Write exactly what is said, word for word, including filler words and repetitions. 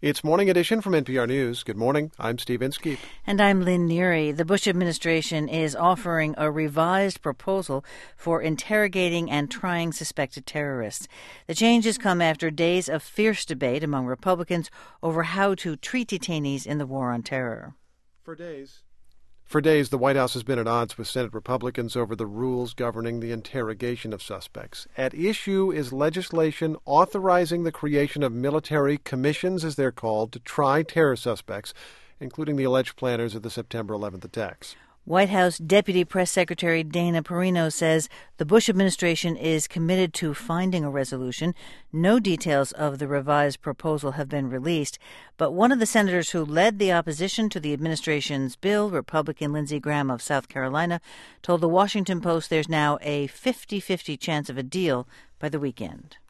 It's Morning Edition from N P R News. Good morning. I'm Steve Inskeep. And I'm Lynn Neary. The Bush administration is offering a revised proposal for interrogating and trying suspected terrorists. The changes come after days of fierce debate among Republicans over how to treat detainees in the war on terror. For days. For days, the White House has been at odds with Senate Republicans over the rules governing the interrogation of suspects. At issue is legislation authorizing the creation of military commissions, as they're called, to try terror suspects, including the alleged planners of the September eleventh attacks. White House Deputy Press Secretary Dana Perino says the Bush administration is committed to finding a resolution. No details of the revised proposal have been released, but one of the senators who led the opposition to the administration's bill, Republican Lindsey Graham of South Carolina, told the Washington Post there's now a fifty-fifty chance of a deal by the weekend.